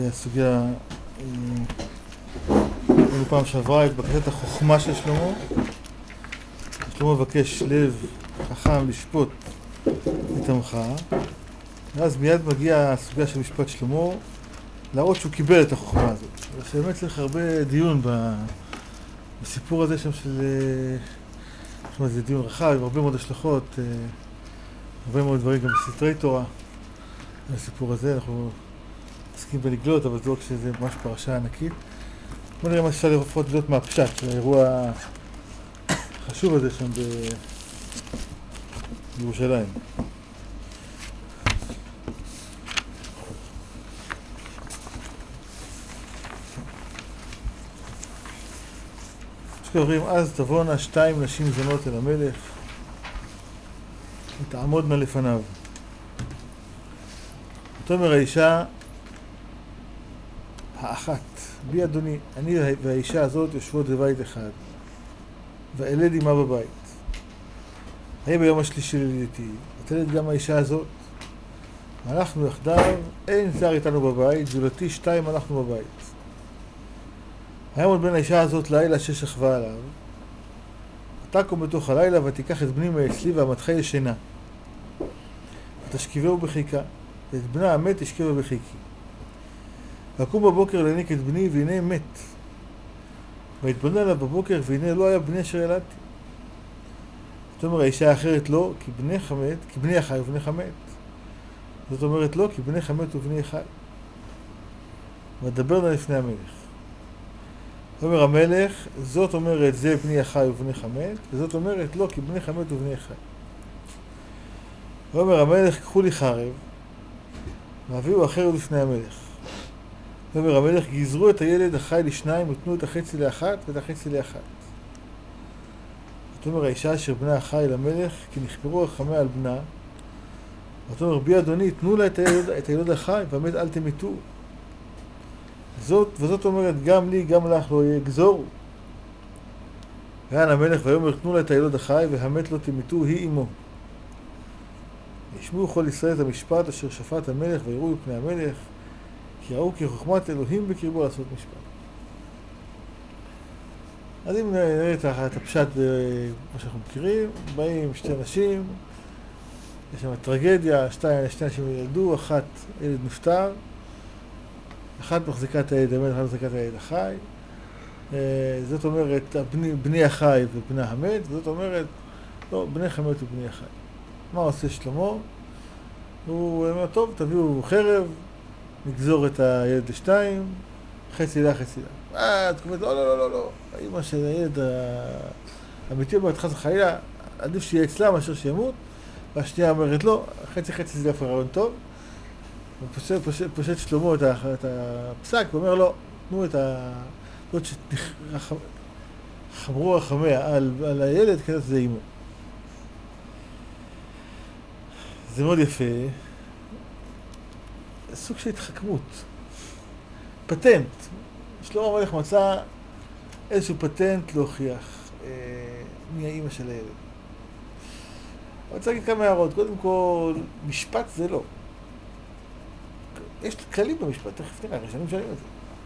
הסוגיה, היינו פעם שעברה את בקשת החוכמה של שלמה. שלמה מבקש לב חכם לשפוט את עמך, ואז מיד מגיעה הסוגיה של משפט שלמה, להראות שהוא קיבל את החוכמה הזאת. ובאמת צריך הרבה דיון בסיפור הזה שם של... זה דיון רחב, עם הרבה מאוד השלכות, הרבה מאוד דברים גם בסתרי תורה. בסיפור הזה אנחנו עסקים בנגלות, אבל זה לא כשזה ממש פרשה ענקית. בוא נראה מה אפשר לפחות להיות מהפשט של האירוע החשוב הזה שם בירושלים. אומרים, אז תבואנה 2 נשים זונות אל המלך ותעמודנה לפניו. ותאמר האישה האחת, בי אדוני, אני והאישה הזאת יושבות בבית אחד, ואלד עמה בבית. היה ביום השלישי ללידתי, ותלד גם האישה הזאת. אנחנו יחדיו, אין זר איתנו בבית, זולתי 2 אנחנו בבית. היעמוד בין האישה הזאת לילה ששכבה עליו, ותקום בתוך הלילה ותיקח את בני מאצלי ועמתך ישנה. ותשכיבהו בחיקה, ואת בנה המת תשכיבה בחיקי. ויקום בבוקר להניק את בני, והנה מת. ויתבונן עליו בבוקר, והנה לא היה בני אשר ילדתי. זאת אומרת, האישה האחרת לא, כי בנך מת, כי בני חי ובנך מת. זאת אומרת לא, כי בנך מת ובני חי. ודברנה לפני המלך. אומר המלך, זאת אומרת זה בני החי ובני חמת, וזאת אומרת לא, כי בני חמת ובני חי. אומר המלך, קחו לי חרב, והביאו החרב לפני המלך. אומר המלך, גזרו את הילד החי לשניים, ותנו את החצי לאחת ואת החצי לאחת. זאת אומר האישה אשר בנה החי למלך, כי נכפרו רחמיה על בנה. זאת אומר, בי אדוני, תנו לה את הילד החי, והמת אל תמיתו. וזאת אומרת, גם לי, גם לך לא יגזורו. וען המלך ויאמר, תנו לה את הילוד החי, והמת לא תמיתו, היא אמו. וישמעו כל ישראל את המשפט אשר שפט המלך, ויראו בפני המלך, כי ראו כי חוכמת אלוהים בקרבו לעשות משפט. אז אם נראה את הפשט במה שאנחנו מכירים, באים 2 נשים, יש שם טרגדיה, 2 נשים ילדו, 1 ילד נפטר, 1 מחזיקה את הילד המת, 1 מחזיקה את הילד החי. זאת אומרת, בני החי ובנה המת, וזאת אומרת, לא, בני חמת ובני החי. מה עושה שלמה? הוא אומר, טוב, תביאו חרב, נגזור את הילד ל2, חצי לה, חצי לה. את אומרת, לא, לא, לא, לא, לא. האמא של הילד האמיתי אומרת, חס וחלילה, עדיף שיהיה אצלה מאשר שימות, והשנייה אומרת, לא, חצי חצי זה דווקא רעיון טוב. ופושט שלמה את הפסק ואומר לו, תנו את זאת שחמרו רחמיה על הילד, כזה זה אימו. זה מאוד יפה. סוג של התחכמות. פטנט. שלמה המלך מצא איזשהו פטנט להוכיח מי האימא של הילד. אני רוצה להגיד כמה הערות. קודם כל, משפט זה לא. יש כללים במשפט, תכף נראה, ראשונים שואלים את זה.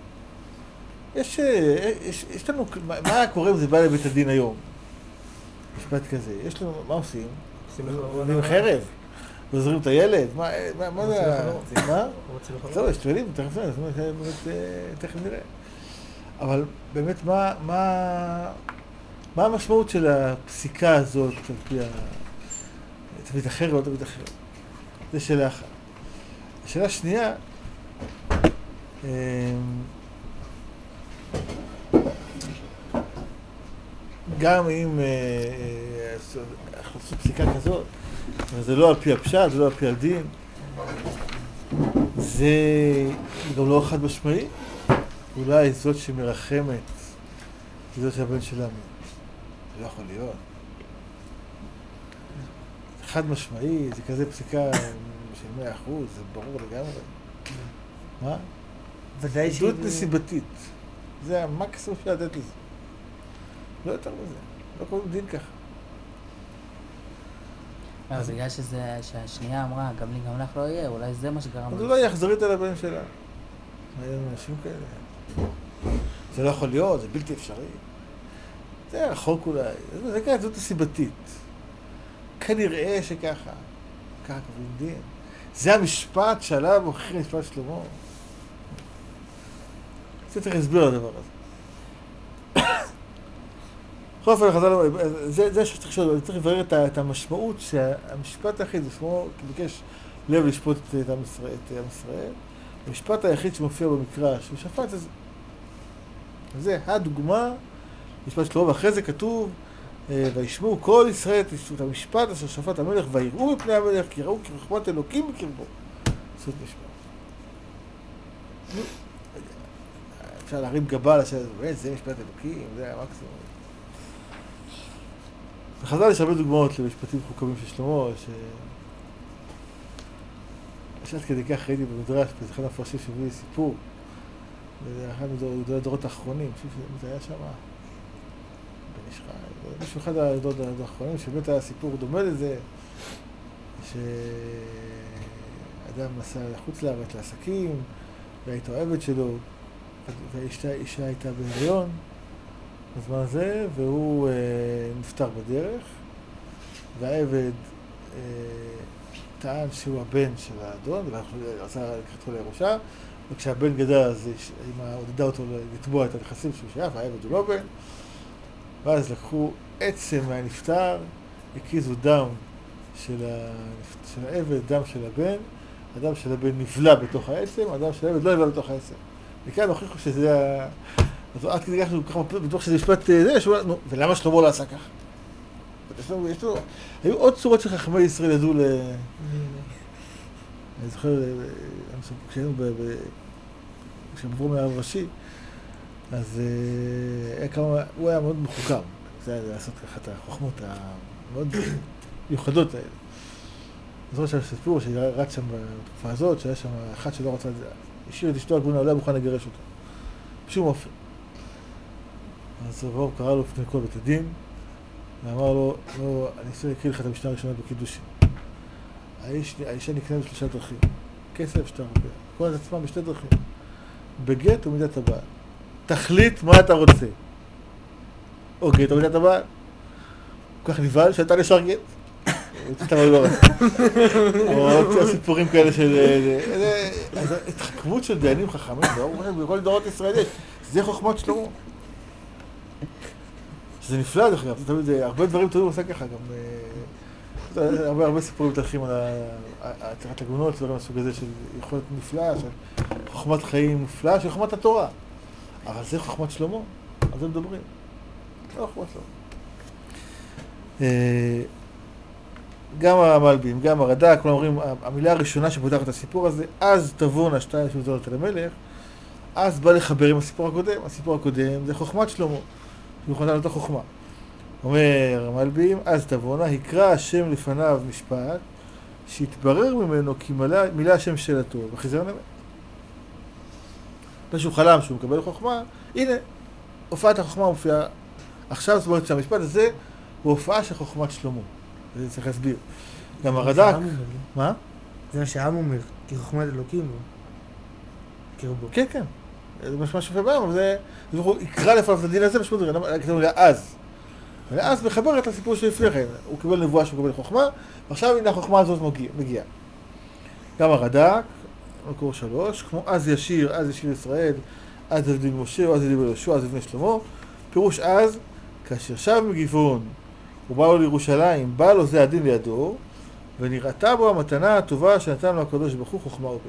יש לנו, מה קורה אם זה בא לבית הדין היום? משפט כזה, יש לנו, מה עושים? עושים חרב? עוזרים את הילד? מה זה? מה? טוב, יש כללים, תכף נראה. אבל באמת, מה המשמעות של הפסיקה הזאת, תביא את החרב או תביא את החרב? זה שאלה אחת. השאלה השנייה, גם אם אנחנו עושים פסיקה כזאת, זה לא על פי הפשט, זה לא על פי הדין, זה גם לא חד משמעי, אולי זאת שמרחמת, היא זאת שהבן שלה מת. זה לא יכול להיות. חד משמעי, זה כזה פסיקה של 100%, זה ברור לגמרי. מה? עדות נסיבתית. זה המקסימום של לתת לזה. לא יותר מזה. לא קוראים דין ככה. אז בגלל שהשנייה אמרה, גם לי גם לך לא יהיה, אולי זה מה שגרם. אז אולי יחזרית על הבן שלה. מה היה לנו אנשים כאלה? זה לא יכול להיות, זה בלתי אפשרי. זה רחוק אולי, זה כאלה, זאת הסיבתית. כנראה שככה, ככה קוראים דין. זה המשפט שעליו הוכיח משפט שלמה. זה צריך להסביר לדבר הזה. בכל אופן, זה שצריך לשאול, צריך לברר את המשמעות שהמשפט היחיד, זה כמו ביקש לב לשפוט את עם ישראל, המשפט היחיד שמופיע במקרא, שהוא שפט, זה הדוגמה, משפט שלמה, ואחרי זה כתוב, וישמעו כל ישראל את המשפט אשר שפט המלך, ויראו מפני המלך, כי ראו כרחמת אלוקים בקרבו. זאת משפט. אפשר להרים גבה לשאלה, זה משפט אלוקים, זה המקסימום. בחז"ל יש הרבה דוגמאות למשפטים חוכמים של שלמה, שעד כדי כך ראיתי במדרש, באחד המפרשים שהביא סיפור, זה אחד הדורות האחרונים, זה היה שם, בן איש חי, מישהו אחד הדורות האחרונים, שבאמת היה סיפור דומה לזה, שאדם נסע לחוץ לארץ לעסקים, והייתה עבד שלו, והאישה הייתה בהיריון, בזמן הזה, והוא נפטר בדרך, והעבד טען שהוא הבן של האדון, ורצה לקחת אותו לירושה, וכשהבן גדל, אז אמא עודדה אותו לתבוע את הנכסים שהוא שייך, והעבד הוא לא בן, ואז לקחו עצם מהנפטר, הקיזו דם של העבד, דם של הבן, הדם של הבן נבלע בתוך העצם, הדם של העבד לא נבלע בתוך העצם. וכאן הוכיחו שזה אז עד כדי כך שהוא ככה בטוח שזה משפט זה, ולמה שלמה לא עשה ככה? היו עוד צורות שחכמי ישראל ידעו אני זוכר, כשהיינו כשעברו מהרב ראשי, אז הוא היה מאוד מחוכם. זה היה לעשות ככה את החוכמות המאוד מיוחדות האלה. אני זוכר שהיה סיפור שרץ שם בתקופה הזאת, שהיה שם אחד שלא רצה, השאיר את אשתו הגבונה, לא היה מוכן לגרש אותו. בשום אופן. אז רבו קרא לו לפני כל בית הדין, ואמר לו, לא, אני רוצה להקריא לך את המשנה הראשונה בקידושין. האישה נקנה בשלושה דרכים, כסף, שטר, כל את עצמה בשתי דרכים, בגט ומידת הבעל. תחליט מה אתה רוצה. או גט או מידת הבעל. כל כך נבהל שאתה נשאר גט. רצית אבל לא רצה. או סיפורים כאלה של... התחכמות של דיינים חכמים, בכל דורות ישראל יש. זה חוכמת שלמה. שזה נפלא דרך אגב, הרבה דברים טובים עושה ככה, גם הרבה סיפורים מתהלכים על עצירת הגבונות, דברים מהסוג הזה של יכולת נפלאה, של חוכמת חיים נפלאה, של חוכמת התורה. אבל זה חוכמת שלמה, על זה מדברים. לא חוכמת שלמה. גם המלבים, גם הרד"ק, כולם אומרים, המילה הראשונה שפותחת את הסיפור הזה, אז תבואנה שתיים שמתנות אל המלך, אז בא לחבר עם הסיפור הקודם. הסיפור הקודם זה חוכמת שלמה. הוא חותם את החוכמה. אומר המלבים, אז תבואנה, יקרא השם לפניו משפט, שיתברר ממנו כי מילא השם שאלתו, וחיזרון אמת. כשהוא חלם שהוא מקבל חוכמה, הנה, הופעת החוכמה מופיעה. עכשיו זאת אומרת שהמשפט הזה הוא הופעה של חוכמת שלמה. זה צריך להסביר. גם הרד"ק... מה? זה מה שהעם אומר, כי חוכמת אלוקים בו. קרבו. כן, כן. זה משמע שפה בהם, אבל זה... הוא יקרא לפניו את הדין הזה, משמעות זה, כתוב לי אז. ואז מחבר את הסיפור שלפני כן. הוא קיבל נבואה שהוא קיבל חוכמה, ועכשיו הנה החוכמה הזאת מגיעה. גם הרד"ק, מקור 3, כמו אז ישיר ישראל, אז ידין משה, אז ידין יהושע, אז יבנה שלמה. פירוש אז, כאשר שב מגבעון, הוא בא לו לירושלים, בא לו זה הדין לידו, ונראתה בו המתנה הטובה שנתן לו הקדוש ברוך הוא חוכמה ובינה.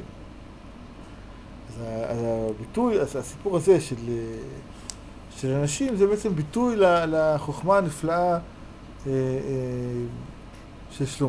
אז הביטוי, הסיפור הזה של אנשים, זה בעצם ביטוי לחוכמה הנפלאה של שלמה.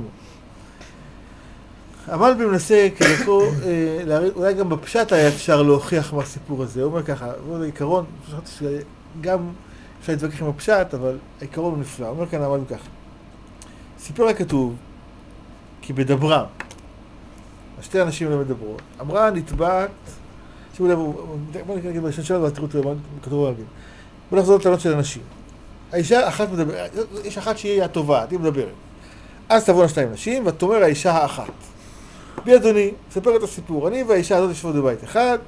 המלבי מנסה כדרכו, אולי גם בפשט היה אפשר להוכיח מהסיפור הזה. הוא אומר ככה, זה עיקרון, גם אפשר להתווכח עם הפשט, אבל העיקרון הוא נפלא. הוא אומר כאן המלבי ככה. סיפור הכתוב, כי בדברם, שתי אנשים לא מדברות, אמרה נתבעת, שימו לב, בוא נגיד בראשון שלנו, והתראו כתוב במלבים. בוא נחזור לטענות של אנשים. האישה אחת מדברת, יש אחת שהיא הטובה, היא מדברת. אז תבואנה שתיים נשים, ותאמר האישה האחת. בי אדוני, ספר את הסיפור, אני והאישה הזאת יושבות בבית אחד,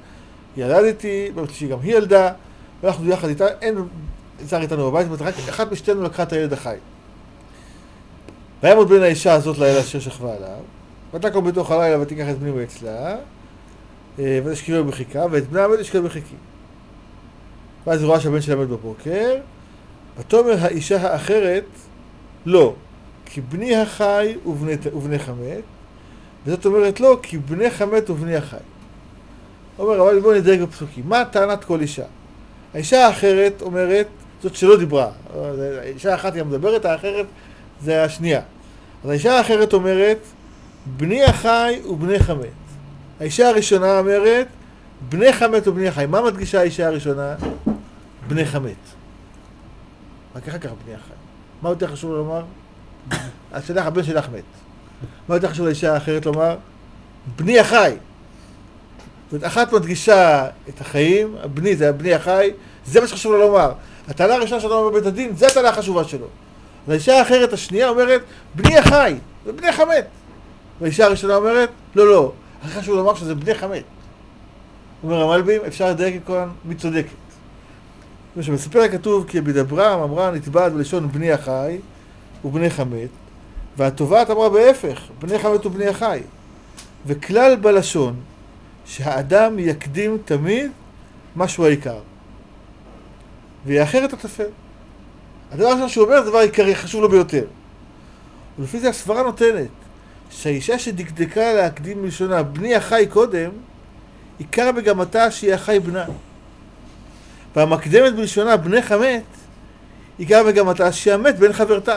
ילדתי, ביום שלישי גם היא ילדה, ואנחנו יחד איתה, אין זר איתנו בבית, רק אחת משתינו לקחה את הילד החי. ויעמוד בין האישה הזאת לילה אשר שכבה עליו, ותקום בתוך הלילה ותיקח את בני מאצלה, ותשכיבהו בחיקה, ואת בנה עמד תשכיבהו בחיקי. ואז היא רואה שהבן שלה עמד בבוקר, ותאמר האישה האחרת, לא, כי בני החי ובני חמת, וזאת אומרת לא, כי בני חמת ובני החי. אומר, אבל בואו נדרג בפסוקים. מה טענת כל אישה? האישה האחרת אומרת, זאת שלא דיברה. האישה האחת היא המדברת, האחרת זה השנייה. אז האישה האחרת אומרת, בני החי ובני חמת. האישה הראשונה אומרת, בני חמת ובני החי. מה מדגישה האישה הראשונה? בני חמת. רק אחר כך בני החי. מה יותר חשוב לומר? השלח, הבן שלך מת. מה יותר חשוב לאישה האחרת לומר? בני החי. זאת אומרת, אחת מדגישה את החיים, הבני זה הבני החי, זה מה שחשוב לה לומר. הטענה הראשונה שאתה אומר בבית הדין, זה הטענה החשובה שלו. והאישה האחרת השנייה אומרת, בני החי, זה בני חמת. והאישה הראשונה אומרת, לא, לא, הכי חשוב לומר שזה בני חמת. אומר המלבים, אפשר לדייק את כל מי צודקת. בספר כתוב, כי בדברם אמרה נתבעת בלשון בני החי ובני חמת, והתובעת אמרה בהפך, בני חמת ובני החי. וכלל בלשון, שהאדם יקדים תמיד משהו העיקר. ויאחר את הטפל. הדבר הראשון שהוא אומר, זה דבר עיקרי, חשוב לו ביותר. ולפי זה הסברה נותנת, שהאישה שדקדקה להקדים בלשונה בני החי קודם, עיקר מגמתה שהיא החי בנה. והמקדמת בלשונה בני חמת, עיקר מגמתה שהיא המת בן חברתה.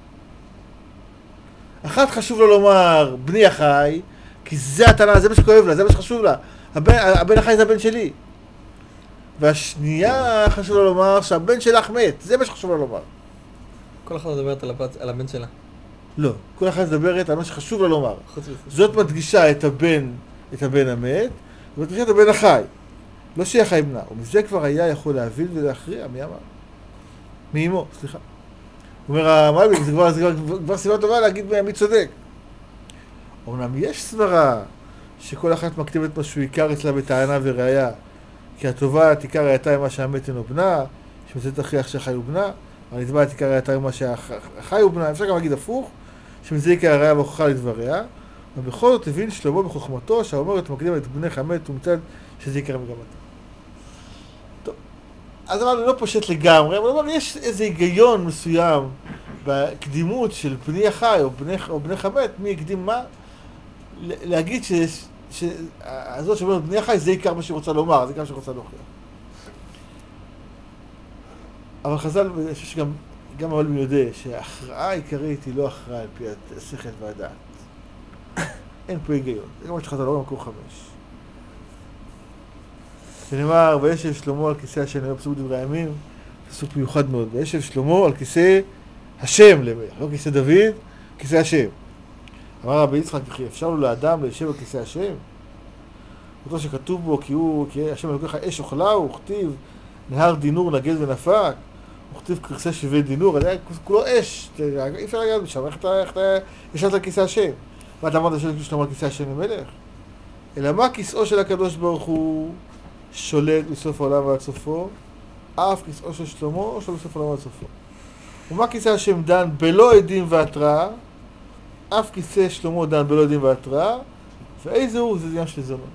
אחת חשוב לו לומר בני החי, כי זה הטענה, זה מה שכואב לה, זה מה שחשוב לה. הבן החי זה הבן שלי. והשנייה חשוב לה לומר שהבן שלך מת, זה מה שחשוב לה לומר. כל אחת מדברת על הבן שלה. לא, כל אחת מדברת על מה שחשוב לה לומר. זאת מדגישה את הבן המת, ומדגישה את הבן החי. לא שהיא החי בנה, ומזה כבר היה יכול להבין ולהכריע, מי אמר? מאמו, סליחה. הוא אומר, המלבים, זה כבר סיבה טובה להגיד מי צודק. אומנם יש סברה שכל אחת מקדימת משהו עיקר אצלה בטענה וראיה, כי התובעת עיקר ראייתה עם מה שהמת אינו בנה, שמזה תכריח שהחי הוא בנה, והנתבעת עיקר ראייתה עם מה שהחי הוא בנה, אפשר גם להגיד הפוך, שמזה עיקר הראיה והוכחה לדבריה, ובכל זאת הבין שלמה בחוכמתו, שהאומרת מקדימת בני חמת ומצד שזה עיקר מגמתה. טוב, אז אמרנו, לא פושט לגמרי, אבל אמרנו, יש איזה היגיון מסוים בקדימות של בני החי או בני חמת, מי יקדים מה, להגיד שהזאת שאומרת בני החי זה עיקר מה שהיא רוצה לומר, זה עיקר שהיא רוצה להוכיח. אבל חז"ל, אני חושב שגם המלבים יודע שההכרעה העיקרית היא לא הכרעה על פי השכל והדעת. אין פה היגיון. זה גם מה שחז"ל אומר במקור 5. שנאמר, וישב שלמה על כיסא השם, נראה פסוק דברי הימים, פסוק מיוחד מאוד. וישב שלמה על כיסא השם למלך, לא כיסא דוד, כיסא השם. אמר רבי יצחק, וכי אפשר לו לאדם להישב על כיסא השם? אותו שכתוב בו, כי השם אלוקיך אש אוכלה, וכתיב נהר דינור נגד ונפק, וכתיב כרסי שבי דינור, זה היה כולו אש, אי אפשר להגיד משם, איך אתה ישבת על כיסא השם? מה אתה אמרת שלמה על כיסא השם למלך? אלא מה כיסאו של הקדוש ברוך הוא שולט מסוף העולם ועד סופו, אף כיסאו של שלמה שולט מסוף העולם ועד סופו. ומה כיסא השם דן בלא עדים והתראה, אף כיסא שלמה דן בלא עדים והתראה, ואיזה הוא? זה עניין של זונות.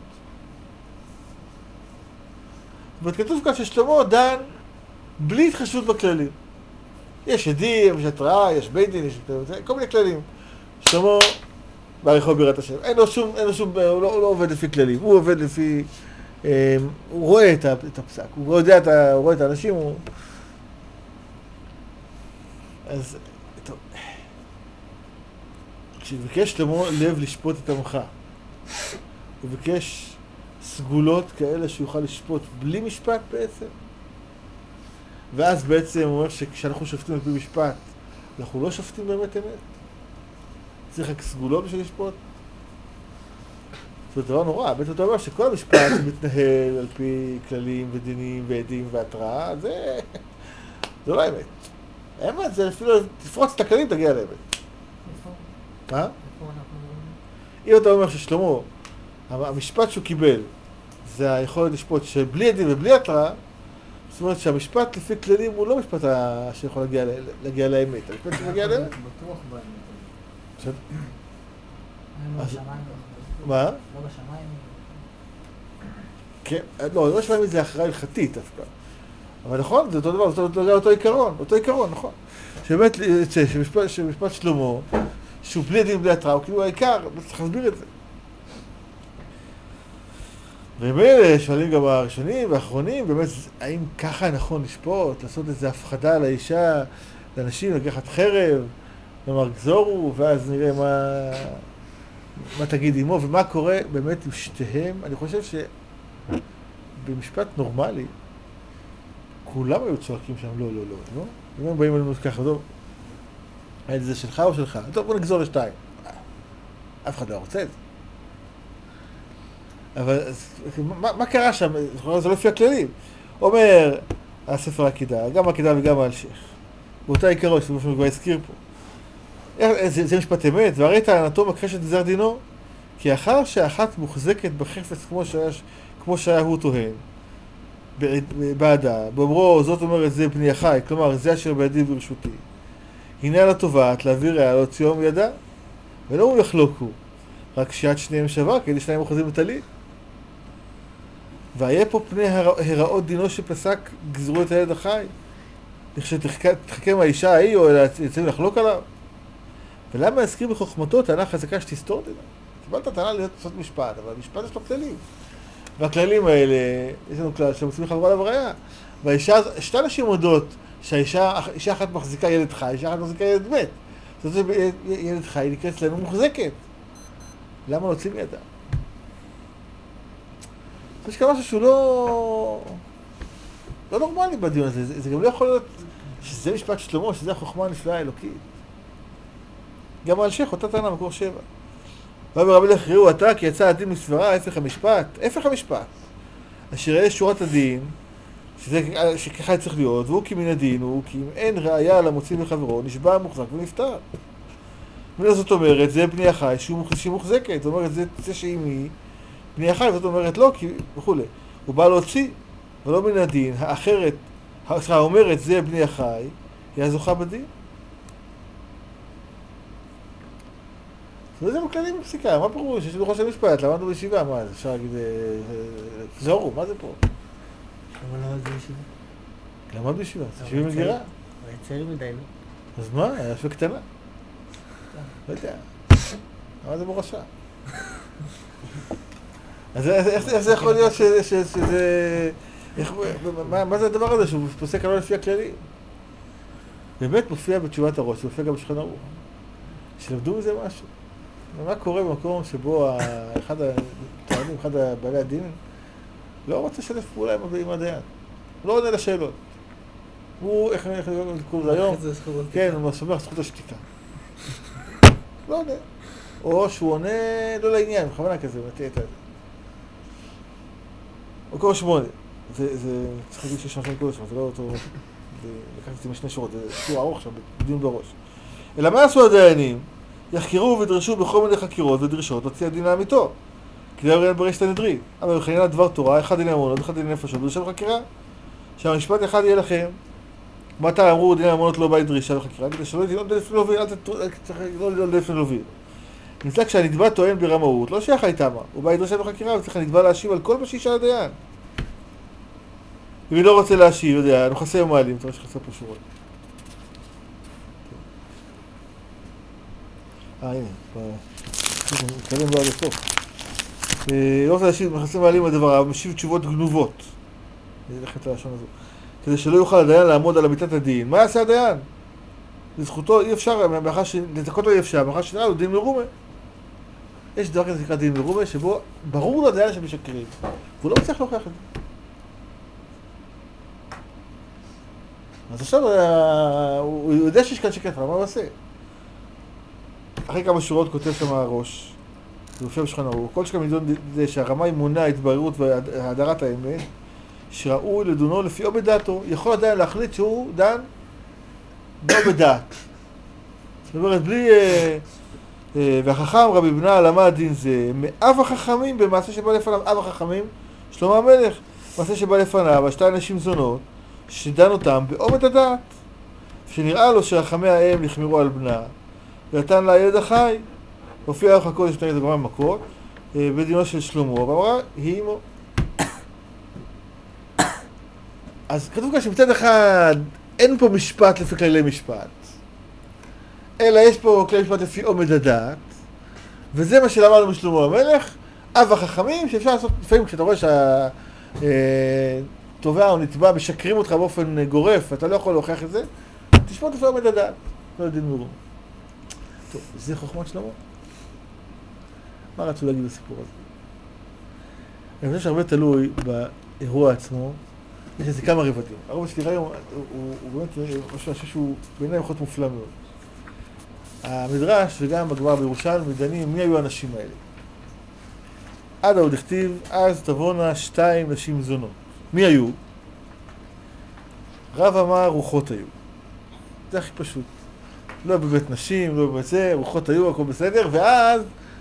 וכתוב כאן ששלמה דן בלי התחשבות בכללים. יש עדים, יש התראה, יש בית דין, יש כל מיני כללים. שלמה בעריכו ביראת השם. אין לו שום, הוא לא עובד לפי כללים, הוא עובד לפי, הוא רואה את הפסק, הוא רואה את האנשים, אז, טוב. כשביקש שלמה לב לשפוט את עמך, הוא ביקש סגולות כאלה שיוכל לשפוט בלי משפט בעצם. ואז בעצם הוא אומר שכשאנחנו שופטים על פי משפט, אנחנו לא שופטים באמת אמת. צריך רק סגולות בשביל לשפוט. זה דבר נורא, בעצם אתה אומר שכל המשפט מתנהל על פי כללים ודינים ועדים והתראה, זה לא אמת. האמת זה אפילו תפרוץ את הכללים תגיע לאמת. מה? אם אתה אומר ששלמה, המשפט שהוא קיבל זה היכולת לשפוט שבלי עדים ובלי התראה, זאת אומרת שהמשפט לפי כללים הוא לא משפט שיכול להגיע לאמת, המשפט שמגיע לאמת. בטוח באמת. בסדר. לא אז- בשמיים. מה? לא בשמיים. כן, לא שמעים זה הכרעה הלכתית דווקא. אבל נכון, זה אותו דבר, זה אותו עיקרון, נכון. שבאמת, שמשפט שלמה, שהוא בלי עדים ובלי התראה, הוא כאילו העיקר, לא צריך להסביר את זה. ובאמת שואלים גם הראשונים והאחרונים, באמת, האם ככה נכון לשפוט, לעשות איזו הפחדה לאישה, לאנשים, לקחת חרב, לומר גזורו, ואז נראה מה תגיד עמו, ומה קורה באמת עם שתיהם. אני חושב שבמשפט נורמלי, כולם היו צועקים שם, לא, לא? אם הם באים אלינו ככה, טוב, האם זה שלך או שלך? טוב, בוא נגזור לשתיים. אף אחד לא רוצה את זה. אבל מה קרה שם? זה לא לפי הכללים. אומר הספר עקידה, גם עקידה וגם האלשיך. באותה עיקרון, שזה כבר הזכיר פה. זה משפט אמת, והרי טענתו מכחשת גזר דינו, כי אחר שאחת מוחזקת בחפץ כמו שהיה הוא טוען, בעדה, באומרו, זאת אומרת זה בני החי, כלומר זה אשר בידי ברשותי. הנה על התובעת להביא ראיה להוציאו מידה, ולא הוא יחלוקו, רק שיד שניהם שווה, כדי שניים אוחזים בטלית. והיה פה פני הרעות דינו שפסק גזרו את הילד החי, לכשתחכם האישה ההיא או יצאים לחלוק עליו. ולמה הזכיר בחוכמתו טענה חזקה שתסתור דינה? קיבלת טענה לעשות משפט, אבל המשפט יש לו כללים. והכללים האלה, יש לנו כלל שהם רוצים לחלוק עליו ראיה. והאישה, שתי אנשים מודות שהאישה אחת מחזיקה ילד חי, אישה אחת מחזיקה ילד מת. זאת אומרת, ילד חי נקרא אצלנו מוחזקת. למה להוציא מידה? יש כאן משהו שהוא לא נורמלי בדיון הזה. זה גם לא יכול להיות שזה משפט שלמה, שזה החוכמה הנפלאה האלוקית. גם האלשיך, אותה טענה, מקור 7. ואומר רבי לך, ראו אתה, כי יצא הדין מסברה, הפך המשפט. הפך המשפט. אשר יהיה שורת הדין, שככה צריך להיות, והוא כי מן הדין הוא, כי אם אין ראיה למוציא מחברו, נשבע מוחזק ונפטר. זאת אומרת, זה בני החי שהיא מוחזקת. זאת אומרת, זה שהיא מי, בני החי, זאת אומרת לא, כי וכו'. הוא בא להוציא, ולא מן הדין, האחרת, אומרת, זה בני החי, היא הזוכה בדין. זה בכללים בפסיקה, מה פירוש? יש לנו ראש המשפט, למדנו בישיבה, מה זה? אפשר להגיד, זורו, מה זה פה? למה למד בישיבה? למד בישיבה, זה ישיבה מגירה. הוא יצא לי מדי, לא? אז מה? היה ישיבה קטנה. לא יודע. מה זה מורשה? אז איך זה יכול להיות שזה... מה זה הדבר הזה שהוא פוסק לא לפי הכללים? באמת מופיע בתשובת הראש, זה מופיע גם בשולחן ערוך. שלמדו מזה משהו. מה קורה במקום שבו אחד הטוענים, אחד בעלי הדין, לא רוצה לשתף פעולה עם הדיין. לא עונה לשאלות. הוא, איך קוראים לזה היום? כן, הוא סומך זכות השתיקה. לא עונה. או שהוא עונה לא לעניין, בכוונה כזה, מטעה את זה. מקור 8. זה צריך להגיד שיש משהו קודש, אבל זה לא אותו... לקחתי את זה משני שורות, זה שיעור ארוך שם, בדיון בראש. אלא מה עשו הדיינים? יחקרו ודרשו בכל מיני חקירות ודרישות להוציא הדין לאמיתו. כדי לראיין ברשת הנדרית. אבל בחנינת דבר תורה, אחד דיני אמונות, אחד דיני נפשות, דרישה בחקירה. שהמשפט אחד יהיה לכם. מתי אמרו דיני אמונות לא בא דרישה בחקירה? כדי שלא ידעו לפני להוביל, לא לדעת לפני להוביל. נמצא כשהנתבע טוען ברמאות, לא שייך הייתמה. הוא בא דרישה בחקירה וצריך הנתבע להשיב על כל מה שישאל הדיין. אם היא לא רוצה להשיב, יודע, הוא חסר מעלים, אתה רואה שחסר פה שורות. הנה, מתקדם לו עד הסוף. לא רוצה להשיב, מחסר מעלים על דבריו, משיב תשובות גנובות. אני אלך את הלשון הזו. כדי שלא יוכל הדיין לעמוד על אמיתת הדין. מה יעשה הדיין? לזכותו אי אפשר, לזכותו אי אפשר, מאחר שנראה לו דין מרומה. יש דבר כזה שנקרא דין מרומה, שבו ברור לו הדיין שמשקרים. והוא לא מצליח להוכיח את זה. אז עכשיו הוא יודע שיש כאן שקט, אבל מה הוא עושה? אחרי כמה שורות כותב שם הראש, זה מופיע בשולחן ערוך, כל שכם נידון זה שהרמאי מונע התבררות והדרת האמת, שראוי לדונו לפי או בדעתו, יכול עדיין להחליט שהוא דן לא בדעת. זאת אומרת, בלי... והחכם רבי בנה למד דין זה, מאב החכמים, במעשה שבא לפניו אב החכמים, שלמה המלך, מעשה שבא לפניו, שתי נשים זונות, שדן אותם בעומד הדעת, שנראה לו שרחמי האם נחמרו על בנה, ונתן לה ילד החי, הופיע ארוך הקודש נתן את הגמרא במכות, בדינו של שלמה, ואמרה, היא אמו. אז כתוב כאן שמצד אחד אין פה משפט לפי כללי משפט, אלא יש פה כלי משפט לפי עומד הדעת, וזה מה שלמדנו משלמה המלך, אב החכמים, שאפשר לעשות, לפעמים כשאתה רואה שהתובע או נתבע משקרים אותך באופן גורף, אתה לא יכול להוכיח את זה, תשפוט לפי עומד הדעת, לא יודעים מרום. טוב, זה חוכמת שלמה? מה רצו להגיד בסיפור הזה? אני חושב שהרבה תלוי באירוע עצמו, יש לזה כמה רבדים. הרב שלי היום, הוא באמת, אני חושב שהוא בעיניי יכול להיות מופלא מאוד. המדרש וגם בגמרא בירושלים מדנים מי היו האנשים האלה. עד עוד הכתיב, אז תבואנה 2 נשים זונות. מי היו? רב אמר רוחות היו. זה הכי פשוט. לא בבית נשים, לא בבית זה, רוחות היו, הכל בסדר, ואז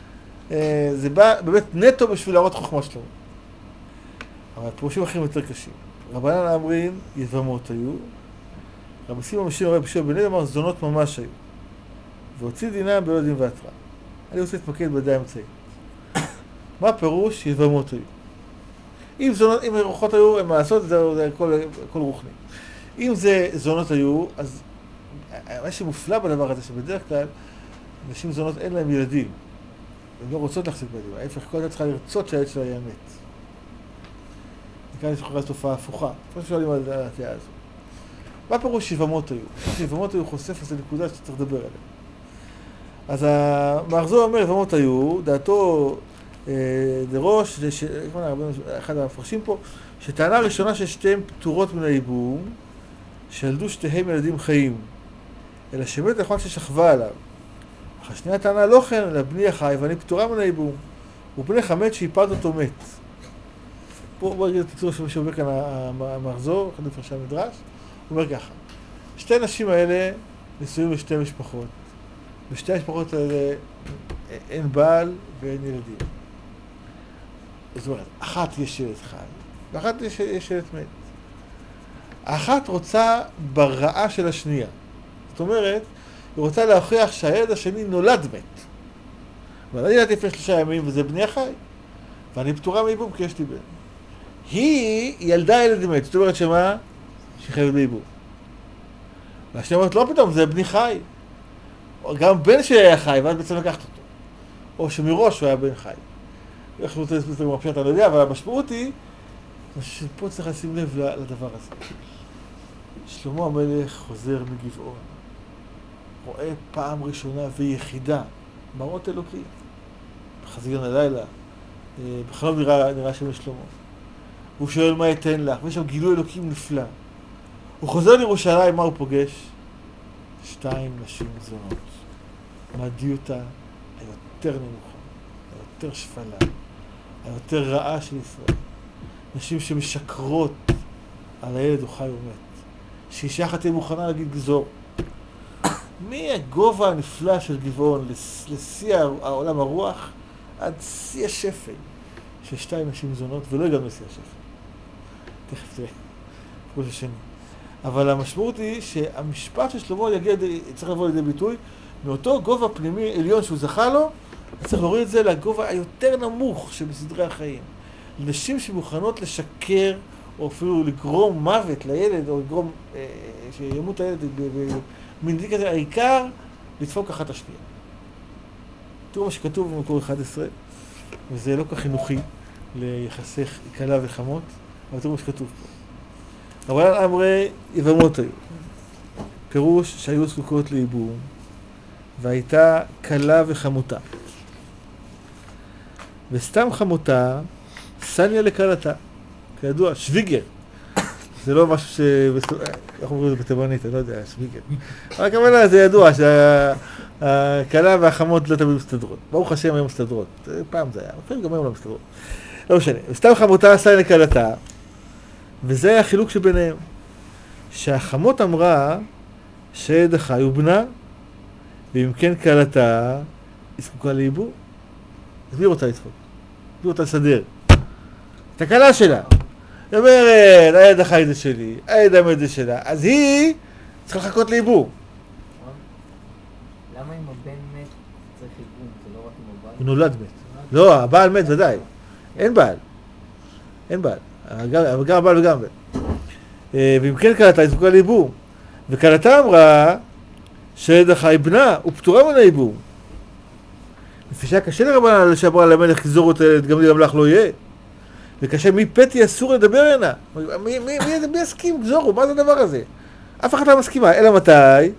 זה בא באמת נטו בשביל להראות חוכמה שלו. אבל פירושים אחרים יותר קשים. רבנן אמרים, יבמות היו. רבי סימון משיר רבי פשיעה בן אל אמר, זונות ממש היו. והוציא דינם בלא דין והתראה. אני רוצה להתמקד בידי האמצעית. מה הפירוש? יבמות היו. אם רוחות היו, הם מעשות, זה הכל רוחני. אם זה זונות היו, אז מה שמופלא בדבר הזה, שבדרך כלל נשים זונות אין להם ילדים. הן לא רוצות להחזיק בילדים. ההפך, כל הזמן צריכה לרצות שהילד שלה יהיה מת. וכאן יש לך תופעה הפוכה. כמו ששואלים על התיאה הזו. מה פירוש יבמות היו? יבמות היו חושף איזו נקודה שצריך לדבר עליה. אז המאחזור אומר, יבמות היו, דעתו דראש, אחד המפרשים פה, שטענה ראשונה ששתיהם פטורות מן הייבום, שילדו שתיהם ילדים חיים, אלא שמת נכון ששכבה עליו. אך השנייה טענה לא כן, אלא בני החי, ואני פטורה מן הייבום, ובנך המת שהיפד אותו מת. בואו נגיד את הקיצור שאומר כאן המאחזור, אחד מפרשי המדרש, הוא אומר ככה, שתי נשים האלה נשואים לשתי משפחות, בשתי המשפחות האלה אין בעל ואין ילדים. זאת אומרת, אחת יש ילד חי, ואחת יש ילד מת. האחת רוצה ברעה של השנייה. זאת אומרת, היא רוצה להוכיח שהילד השני נולד מת. אבל אני ילדתי לפני 3 ימים וזה בני החי, ואני פטורה מייבום כי יש לי בן. היא ילדה ילד מת, זאת אומרת שמה? שהיא חייבת בייבום. והשנייה אומרת, לא פתאום, זה בני חי. גם בן שלי היה חי, ואז בעצם לקחת אותו. או שמראש הוא היה בן חי. איך רוצה לספר את זה במפשט, אני לא יודע, אבל המשמעות היא, שפה צריך לשים לב לדבר הזה. שלמה המלך חוזר מגבעון, רואה פעם ראשונה ויחידה, מראות אלוקים. בחזיון הלילה, בחלום נראה שם לשלמה. הוא שואל מה יתן לך, ויש שם גילוי אלוקים נפלא. הוא חוזר לירושלים, מה הוא פוגש? 2 נשים זונות. מהדיוטה היותר נמוכה, היותר שפלה, היותר רעה של ישראל. נשים שמשקרות על הילד הוא חי ומת. שאישה אחת תהיה מוכנה להגיד גזור. מהגובה הנפלא של גבעון לשיא העולם הרוח, עד שיא השפל של 2 נשים זונות, ולא הגענו לשיא השפל. תכף תראה, פרוש השני. אבל המשמעות היא שהמשפט של שלמה צריך לבוא לידי ביטוי, מאותו גובה פנימי עליון שהוא זכה לו, צריך להוריד את זה לגובה היותר נמוך שבסדרי החיים. נשים שמוכנות לשקר, או אפילו לגרום מוות לילד, או לגרום שימות הילד במנהיג כזה, העיקר לדפוק אחת השנייה. תראו מה שכתוב במקור 11, וזה לא כך חינוכי ליחסי כלה וחמות, אבל תראו מה שכתוב פה. אבל אמרי יבמות היו, פירוש שהיו זקוקות לייבום, והייתה כלה וחמותה. וסתם חמותה, סניה לכלתה. כידוע, שוויגר. זה לא משהו ש... איך אומרים את זה בתימנית, אני לא יודע, שוויגר. רק הכוונה, זה ידוע שהכלה והחמות לא תמיד מסתדרות. ברוך השם היום מסתדרות. פעם זה היה, לפעמים גם היום לא מסתדרות. לא משנה. וסתם חמותה, סניה לכלתה. וזה היה החילוק שביניהם. שהחמות אמרה שילד החי הוא בנה, ואם כן כלתה, היא זקוקה לייבום. אז מי רוצה לדפוק? מי רוצה לסדר? את הכלה שלה. היא אומרת, הילד החי זה שלי, הילד המת זה שלה, אז היא צריכה לחכות לאיבור. למה אם הבן מת צריך איבום? זה לא רק אם הבעל? הוא נולד מת. לא, הבעל מת ודאי. אין בעל. אין בעל. גם הבעל וגם בן. ואם כן כלתה, היא זקוקה לאיבור. וכלתה אמרה שהילד החי בנה, הוא פטורה מן האיבור. לפי שהיה קשה לרבנן שאמרה למלך גזור את הילד, גם לך לא יהיה. וקשה מפתי אסור לדבר הנה. מי יסכים? גזורו, מה זה הדבר הזה? אף אחד לא מסכימה, אלא מתי?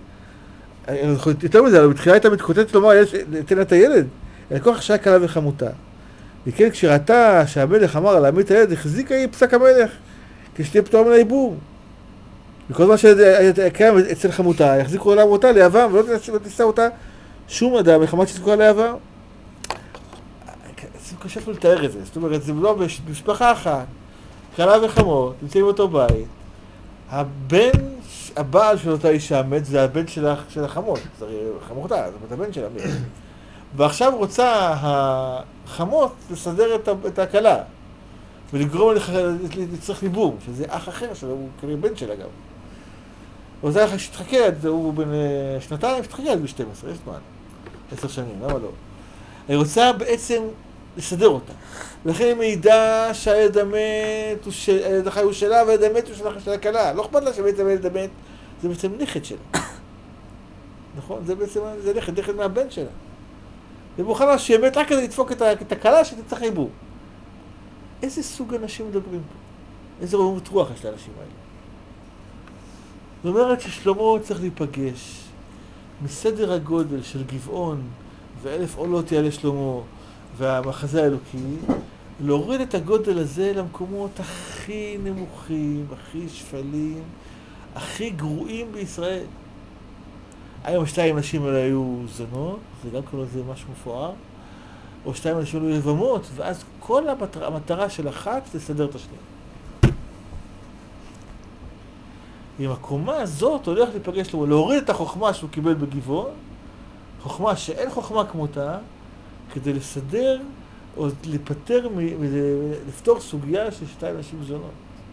יותר מזה, בתחילה הייתה מתקוטטת לומר, תן את הילד. אלא כוח שהיה קלה וחמותה. וכן, כשראתה שהמלך אמר על להעמיד את הילד, החזיקה היא פסק המלך, כשתהיה פטורה מן האיבור. וכל מה שקיים אצל חמותה, יחזיקו עליו אותה ליבם, ולא תישא אותה שום אדם, מחמת שזקוקה ליבם. זה קשה אפילו לתאר את זה, זאת אומרת, זה לא במשפחה אחת, כלה וחמות, נמצאים באותו בית, הבעל של אותה אישה מת, זה הבן של החמות, זה חמותה, זה הבן של המת. ועכשיו רוצה החמות לסדר את הכלה, ולגרום לצריך ליבום, שזה אח אחר שלו, הוא כנראה בן שלה גם. רוצה לך שתחכה, הוא בן שנתיים, שתחכה עד ב-12, יש זמן, 10 שנים, למה לא? היא רוצה בעצם לסדר אותה. ולכן היא מעידה שהילד המת, הילד החי הוא שלה, והילד המת הוא של הכלה. לא אכפת לה שבעצם הילד המת, זה בעצם נכד שלה. נכון? זה בעצם, זה נכד מהבן שלה. ומוכנה שהיא מת רק כדי לדפוק את הכלה שתצטרך חיבור. איזה סוג אנשים מדברים פה? איזה רוממות רוח יש לאנשים האלה? זאת אומרת ששלמה צריך להיפגש מסדר הגודל של גבעון ו1,000 עולות יעלה שלמה והמחזה האלוקי, להוריד את הגודל הזה למקומות הכי נמוכים, הכי שפלים, הכי גרועים בישראל. היום 2 נשים האלה היו זונות, זה גם כל זה משהו מפואר, או 2 נשים היו יבמות, ואז כל המטרה של אחת זה לסדר את השנייה. עם הקומה הזאת הולך להיפגש לו, להוריד את החוכמה שהוא קיבל בגבעון, חוכמה שאין חוכמה כמותה, כדי לסדר או לפטר, לפתור סוגיה של 2 נשים זונות.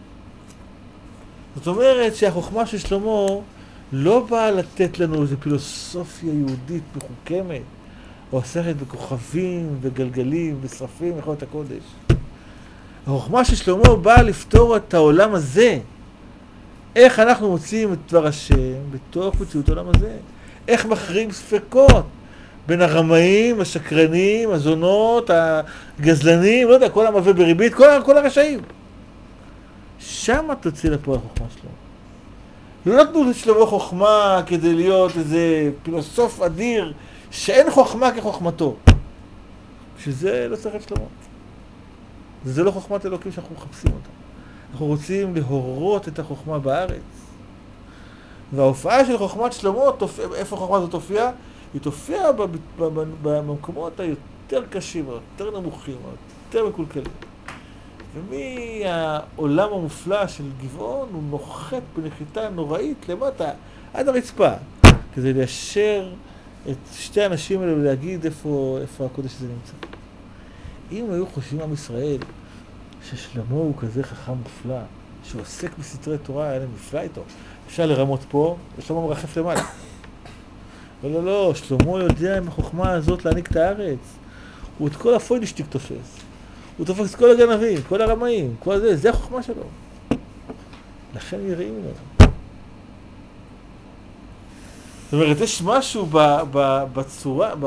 זאת אומרת שהחוכמה של שלמה לא באה לתת לנו איזו פילוסופיה יהודית מחוכמת, או עוסקת בכוכבים וגלגלים ושרפים מחיות הקודש. החוכמה של שלמה באה לפתור את העולם הזה. איך אנחנו מוצאים את דבר השם בתוך מציאות העולם הזה? איך מכריעים ספקות בין הרמאים, השקרנים, הזונות, הגזלנים, לא יודע, כל המלווה בריבית, כל הרשעים. שם תוציא לפה החוכמה שלו. לא נתנו לשלמה חוכמה כדי להיות איזה פילוסוף אדיר, שאין חוכמה כחוכמתו. שזה לא צריך את שלמה. וזה לא חוכמת אלוקים שאנחנו מחפשים אותה. אנחנו רוצים להורות את החוכמה בארץ. וההופעה של חוכמת שלמה, איפה החוכמה הזאת תופיע? היא תופיע במקומות היותר קשים, היותר נמוכים, היותר מקולקלים. ומהעולם המופלא של גבעון הוא נוחת בנחיתה נוראית למטה, עד הרצפה, כדי ליישר את 2 האנשים האלה ולהגיד איפה הקודש הזה נמצא. אם היו חושבים עם ישראל ששלמה הוא כזה חכם מופלא, שהוא עוסק בסתרי תורה, היה להם נפלא איתו. אפשר לרמות פה, ושלמה מרחף למעלה. לא, שלמה יודע עם החוכמה הזאת להעניק את הארץ. הוא את כל הפוילשטיק תופס. הוא תופס את כל הגנבים, כל הרמאים, כל זה החוכמה שלו. לכן יראים לו. זאת אומרת, יש משהו בצורה,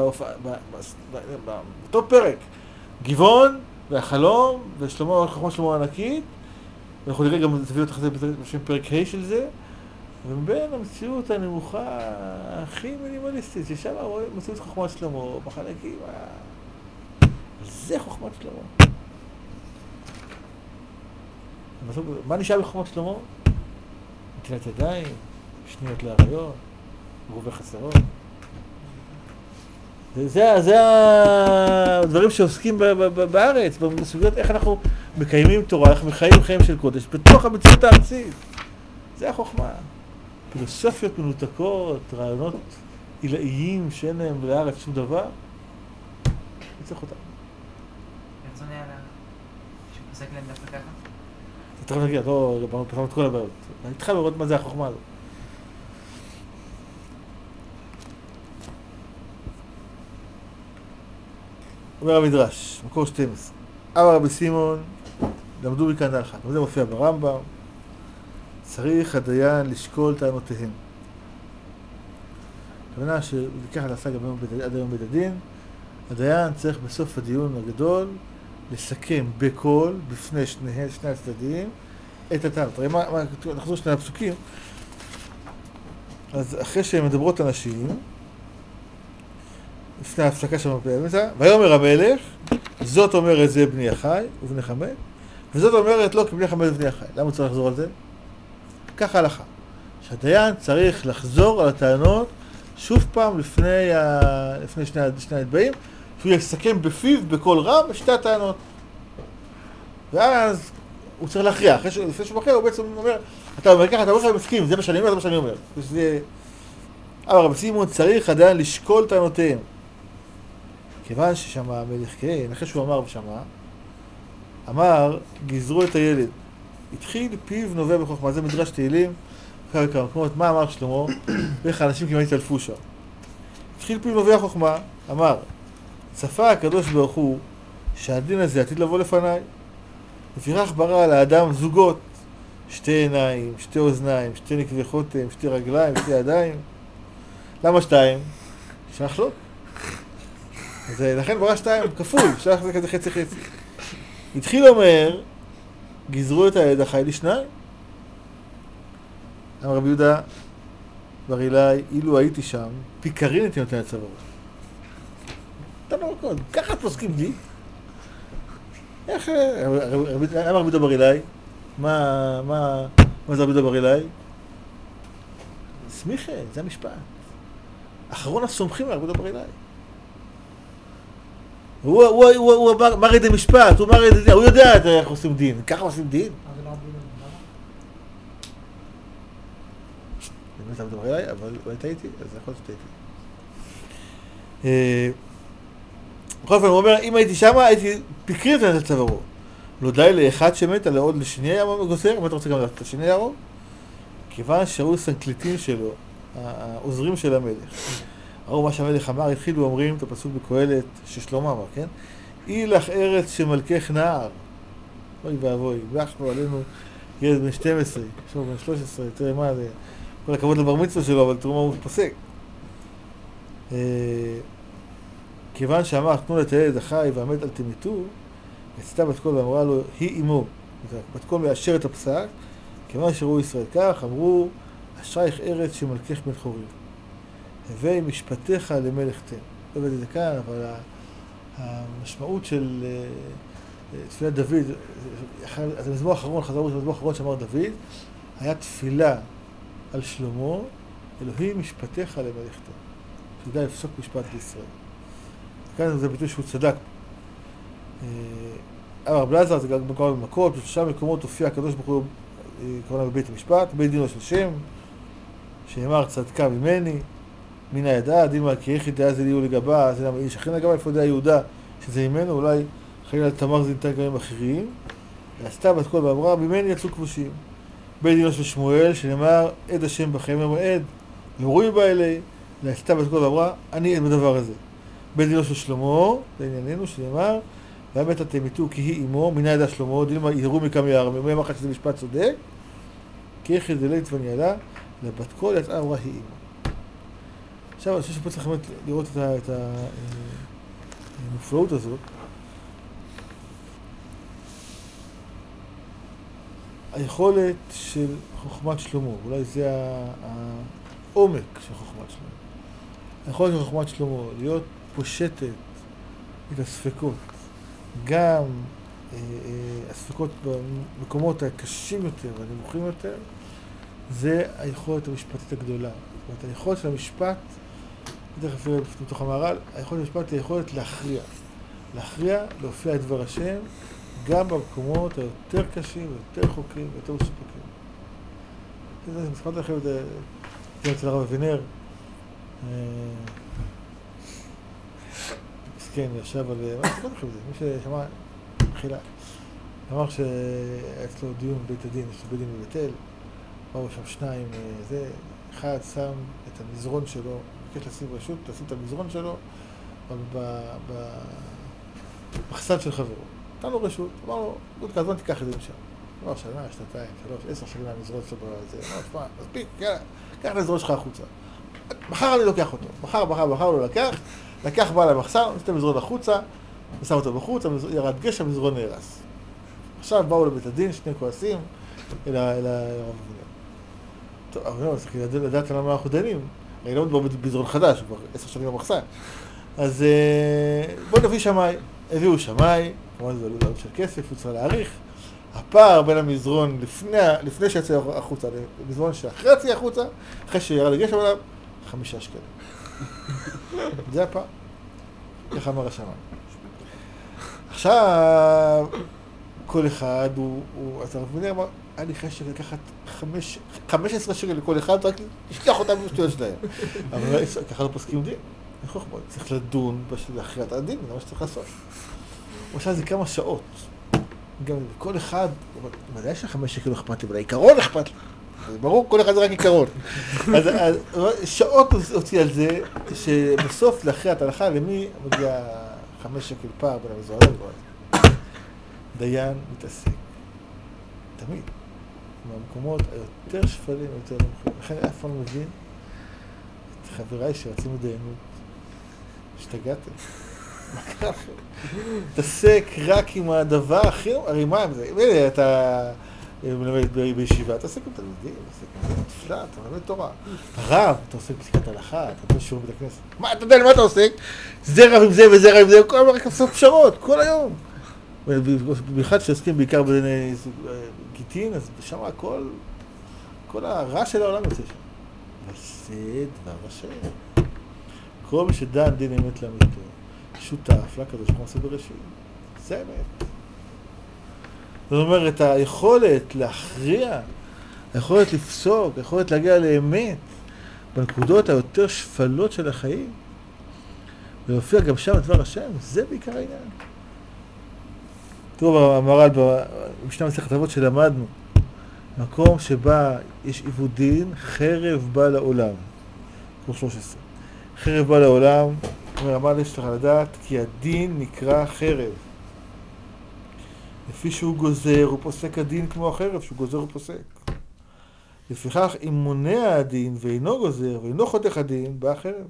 באותו פרק, גבעון והחלום, ושלמה, חוכמה שלמה הענקית, ואנחנו נראה גם תביא אותך את זה בשם פרק ה' של זה, ובין המציאות הנמוכה הכי מינימליסטית, ששם רואים מציאות חוכמת שלמה, בחלקים, זה חוכמת שלמה. מה נשאר בחוכמת שלמה? נטילת ידיים, שניות לעריות, רובי חסרות. זה הדברים שעוסקים בארץ, בסוגיות איך אנחנו מקיימים תורה, איך מחיים חיים של קודש, בתוך המציאות הארצית. זה החוכמה. פילוסופיות מנותקות, רעיונות עילאיים שאין להם לארץ שום דבר, צריך אותם. רצוני על פוסק להם דווקא ככה? אתה תכף נגיע, לא פתרנו את כל הבעיות. התחלנו לראות מה זה החוכמה הזאת. אומר המדרש, מקור 12. אמר רבי סימון, למדו מכאן הלכה. וזה מופיע ברמב"ם. צריך הדיין לשקול טענותיהם. הכוונה שלקח על השג עד היום בית הדין, הדיין צריך בסוף הדיון הגדול לסכם בקול, בפני שני הצדדים, את הטענות. הרי נחזור שני הפסוקים. אז אחרי שהם מדברות אנשים, לפני ההפסקה שם באמצע, ויאמר המלך, זאת אומרת זה בני אחי ובני חמד, וזאת אומרת לא כבני חמד ובני אחי. למה הוא צריך לחזור על זה? ככה הלכה. שהדיין צריך לחזור על הטענות שוב פעם לפני שני הנתבעים, שהוא יסכם בפיו בקול רם שתי הטענות. ואז הוא צריך להכריע. לפני שהוא מכריע הוא בעצם אומר, אתה אומר ככה, אתה אומר לך מסכים, זה מה שאני אומר, זה מה שאני אומר. אבל רבי סימון צריך הדיין לשקול טענותיהם. כיוון ששמע המלך כן, אחרי שהוא אמר ושמע, אמר, גזרו את הילד. התחיל פיו נובע בחוכמה, זה מדרש תהילים, כמה מקומות, מה אמר שלמה, ואיך האנשים כמעט התעלפו שם. התחיל פיו נובע חוכמה, אמר, צפה הקדוש ברוך הוא שהדין הזה עתיד לבוא לפניי, לפיכך ברא לאדם זוגות, שתי עיניים, שתי אוזניים, שתי נקבי חותם, שתי רגליים, שתי ידיים. למה שתיים? שלח לו. אז לכן ברא שתיים, כפול, שלח זה כזה חצי חצי. התחיל אומר, גזרו את הילד החי לשניים. אמר רבי יהודה בר אילאי, אילו הייתי שם, פיקרין הייתי נותן לצווארו. אתה לא מקוד, ככה פוסקים לי. איך, אמר רבי יהודה בר אילאי, מה זה רבי יהודה בר אילאי? סמיכה, זה המשפט. אחרון הסומכים על רבי יהודה בר אילאי. הוא אמר את המשפט, הוא יודע איך עושים דין, ככה עושים דין. באמת רבי יהודה בר אילאי, אבל לא הייתה איתי, אז יכול להיות שהייתי. בכל אופן, הוא אומר, אם הייתי שמה, הייתי פיקרית את הצווארו. לא די לאחד שמת, אלא עוד לשני גוסר, אם אתה רוצה גם את השני ירום? כיוון שהיו סנקליטים שלו, העוזרים של המלך. ראו מה שהמלך אמר, התחילו אומרים את הפסוק בקהלת ששלמה אמר, כן? אי לך ארץ שמלכך נער. אוי ואבוי, אנחנו עלינו ילד בן 12, עכשיו בן 13, תראה מה זה, כל הכבוד לבר מצווה שלו, אבל תראו מה הוא פוסק. כיוון שאמר, תנו את הילד החי והמת אל תמתו, יצתה בת קול ואמרה לו, היא אמו. בת קול מאשר את הפסק, כיוון שראו ישראל כך, אמרו, אשרייך ארץ שמלכך בן חורים. הווי משפטיך למלך תן. לא יודע את זה כאן, אבל המשמעות של תפילת דוד, אז המזמור האחרון, חזרו למזמור האחרון שאמר דוד, היה תפילה על שלמה, אלוהים משפטיך למלך תן. שידע לפסוק משפט בישראל. כאן זה ביטוי שהוא צדק. רב אלעזר זה גם בכל במקום, בשלושה מקומות הופיע הקדוש ברוך הוא, קראנו בבית המשפט, בית דינו של שם, שאמר צדקה ממני, מן הידע, דין מלכי יחיד דעה זה ליהו לגבה, זה למה איש אחרי לגבה, איפה דעה יהודה, שזה ממנו, אולי חלילה תמר זה ניתן גם אחרים, ועשתה בת קול ואמרה, ממני יצאו כבושים. בית דינו של שמואל, שנאמר, עד השם בחיים המועד, יורו בא אלי, ועשתה בת קול ואמרה, אני עד בדבר הזה. בית דינו של שלמה, לענייננו, שנאמר, והאמת אתם איתו כי היא אמו, מן הידע שלמה, דילמה יראו מכם יערם, מי אמר לך שזה משפט צודק, כי יחיד דלית וניאלה, לבת קול יצאה אמרה היא אמו. עכשיו, אני חושב שפה צריך לראות את המופלאות הזאת. היכולת של חוכמת שלמה, אולי זה העומק של חוכמת שלמה. היכולת של חוכמת שלמה, להיות פושטת את הספקות, גם הספקות במקומות הקשים יותר והנמוכים יותר, זה היכולת המשפטית הגדולה. זאת אומרת, היכולת של המשפט, תכף נראה בתוך המהר"ל, היכולת של המשפט היא היכולת להכריע. להכריע, להופיע את דבר השם, גם במקומות היותר קשים, יותר חוקרים, יותר מסופקים. אני מספרת לכם את זה אצל הרב אבינר. מסכן, ישב על... מה מספרת לכם את זה? מי ששמע, תחילה. אמר שהיה אצלו דיון בבית הדין, יש לו בית דין בבית אל, באו שם שניים, אחד שם את המזרון שלו, ביקש לשים רשות, לשים את המזרון שלו במחסן של חברו. נתן לו רשות, אמר לו, עוד כזמן תיקח את זה משם. אמר שנה, שנתיים, 3, 10 שנים מהמזרון שלו בזה, אמר, תשמע, מספיק, יאללה, קח את המזרון שלך החוצה. מחר אני לוקח אותו, מחר הוא לקח בעל המחסן, נותן את המזרון החוצה, ושם אותו בחוץ, ירד גשם, המזרון נהרס. עכשיו באו לבית הדין, שני כועסים, אל הרב אבינר. טוב, אבל צריך לדעת למה אנחנו דנים. הרי לא מדבר בזרון חדש, הוא כבר 10 שנים במחסן. אז בואו נביא שמאי. הביאו שמאי, כמובן זה עלות של כסף, הוא צריך להעריך. הפער בין המזרון לפני שיצא החוצה, למזרון שאחרי יצא החוצה, אחרי שירד לגשם עליו, 5 שקלים. זה הפער. ככה אמר השמאי. עכשיו, כל אחד אז הרב אבינר אמר, היה לי חשק לקחת 15 שקל לכל אחד, רק לשלוח אותם בשטויות שלהם. אבל ככה לא פוסקים דין. צריך לדון בהכרעת הדין, זה מה שצריך לעשות. עכשיו זה כמה שעות. גם כל אחד, ודאי ש5 שקל לא אכפת לי, אבל העיקרון אכפת לי. זה ברור, כל אחד זה רק עיקרון. אז שעות הוציא על זה, שבסוף להכריעת ההלכה, למי מגיע 5 שקל פער בין המזרון לגבוה. דיין מתעסק, תמיד, מהמקומות היותר שפלים, יותר נמוכים. לכן אף פעם מבין את חבריי שרצים לדיינות, השתגעתם. מה קרה לכם? מתעסק רק עם הדבר הכי... הרי מה עם זה? מילא, אתה מלמד בישיבה, תעסק עם תלמידים, תעסק עם תפילה, אתה מלמד תורה. הרב, אתה עושה פסיקת הלכה, אתה עושה שיעור בית הכנסת. מה, אתה יודע למה אתה עושה? זה רב עם זה וזה רב עם זה, כל הזמן רק לעשות פשרות, כל היום. במיוחד שעוסקים בעיקר בדיני גיטין, אז שם כל הרע של העולם יוצא שם. אבל זה דבר השם. כל מי שדן דין אמת לאמיתו, שותף לקדוש ברוך הוא בראשית. זה האמת. זאת אומרת, היכולת להכריע, היכולת לפסוק, היכולת להגיע לאמת, בנקודות היותר שפלות של החיים, ולהופיע גם שם דבר השם, זה בעיקר העניין. טוב, המהר"ל במשנה מסכת אבות שלמדנו, מקום שבה יש עיוות דין, חרב בא לעולם. כמו 13. חרב בא לעולם, אומר המהר"ל יש לך לדעת, כי הדין נקרא חרב. לפי שהוא גוזר, הוא פוסק הדין כמו החרב, שהוא גוזר הוא פוסק. לפיכך, אם מונע הדין ואינו גוזר ואינו חותך הדין, בא חרב.